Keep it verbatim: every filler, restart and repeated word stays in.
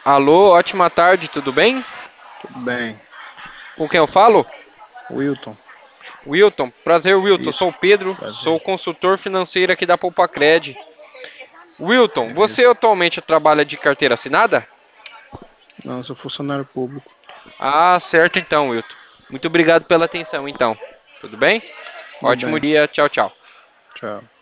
Alô, ótima tarde, tudo bem? Tudo bem. Com quem eu falo? Wilton, Wilton, prazer, Wilton. isso. Sou o Pedro, sou Prazer. consultor financeiro aqui da Poupacred. Wilton, você Beleza. atualmente trabalha de carteira assinada? Não, eu sou funcionário público. Ah, certo então, Wilton. Muito obrigado pela atenção, então. Tudo bem? Tudo Ótimo bem. dia, tchau, tchau. Tchau.